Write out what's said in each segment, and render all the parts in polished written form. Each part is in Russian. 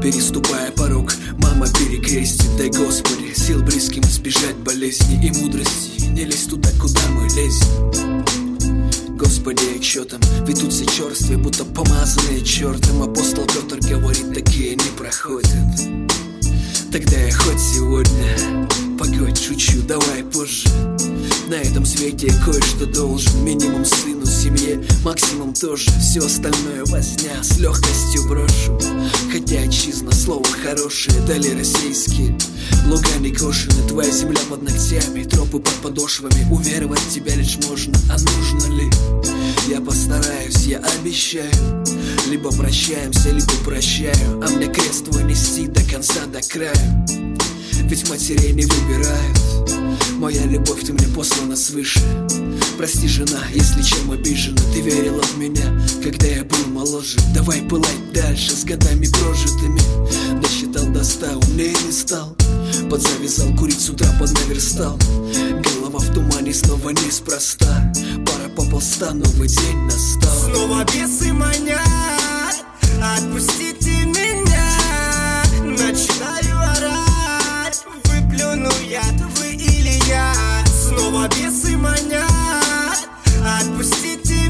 переступая порог, мама перекрестит. Дай, Господи, сил близким избежать болезни и мудрости. Не лезь туда, куда мы лезем. Господи, чё там? Ведь тут все черствые, будто помазанные чертом. Апостол Петр говорит, такие не проходят. Тогда я хоть сегодня, погодь, шучу, давай позже. На этом свете я кое-что должен. Минимум сыну, семье, максимум тоже. Все остальное возня, с легкостью брошу. Хотя отчизна, слово хорошее, дали российские. Луга не кошены, твоя земля под ногтями, тропы под подошвами. Уверовать в тебя лишь можно, а нужно ли? Я постараюсь, я обещаю. Либо прощаемся, либо прощаю. А мне крест твой нести до конца, до края. Ведь матерей не выбирают. Моя любовь, ты мне послана свыше. Прости, жена, если чем обижена. Ты верила в меня, когда я был моложе. Давай пылать дальше с годами прожитыми. Досчитал до 100, умнее не стал. Подзавязал, курить с утра поднаверстал. Голова в тумане, снова неспроста. Пора поползта, новый день настал. Снова бесы манят, отпустите меня. Начинаю орать, выплюну яд, вы или я. Снова бесы манят, отпустите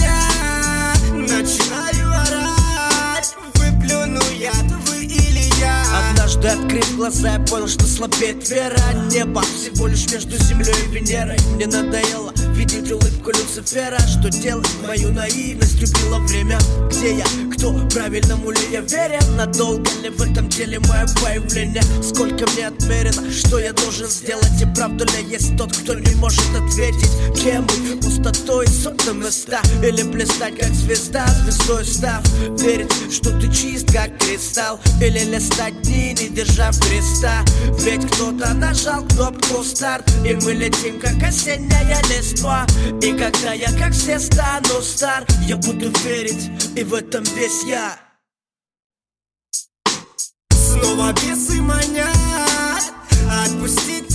меня. Начинаю орать, выплюну яд, вы или я. Однажды, открыв глаза, я понял, что слабеет вера. Небо всего лишь между землей и Венерой. Мне надоело видеть улыбку Люцифера. Что делать? Мою наивность любило время. Где я? Кто? Правильному ли я верен? Надолго ли в этом деле мое появление? Сколько мне отмерено? Что я должен сделать? И правда ли есть тот, кто не может ответить? Кем быть? Пустотой, сотным места? Или блистать как звезда, звездой став? Верить, что ты чист как кристалл? Или листать дни, не держав креста? Ведь кто-то нажал кнопку старт, и мы летим как осенняя листва. И когда я как все стану стар, я буду верить, и в этом весь я. Снова бесы манят, отпустите